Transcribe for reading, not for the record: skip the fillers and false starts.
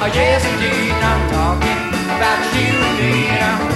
Oh, yes, indeed, I'm talking about you and me.